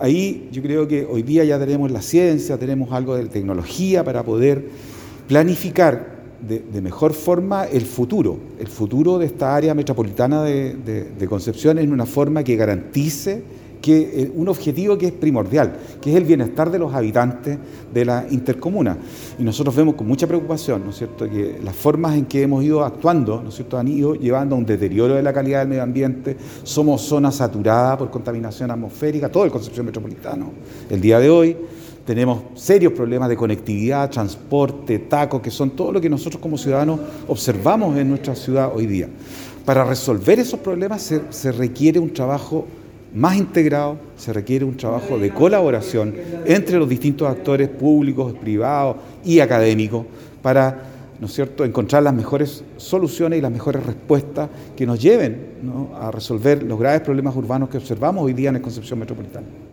ahí yo creo que hoy día ya tenemos la ciencia, tenemos algo de tecnología para poder planificar de mejor forma el futuro de esta área metropolitana de Concepción en una forma que garantice un objetivo que es primordial, que es el bienestar de los habitantes de la intercomuna. Y nosotros vemos con mucha preocupación, ¿no es cierto?, que las formas en que hemos ido actuando, ¿no es cierto?, han ido llevando a un deterioro de la calidad del medio ambiente. Somos zona saturada por contaminación atmosférica, todo el Concepción metropolitano. El día de hoy tenemos serios problemas de conectividad, transporte, tacos, que son todo lo que nosotros como ciudadanos observamos en nuestra ciudad hoy día. Para resolver esos problemas se requiere un trabajo más integrado, se requiere un trabajo de colaboración entre los distintos actores públicos, privados y académicos para, ¿no es cierto?, encontrar las mejores soluciones y las mejores respuestas que nos lleven, ¿no?, a resolver los graves problemas urbanos que observamos hoy día en el Concepción metropolitana.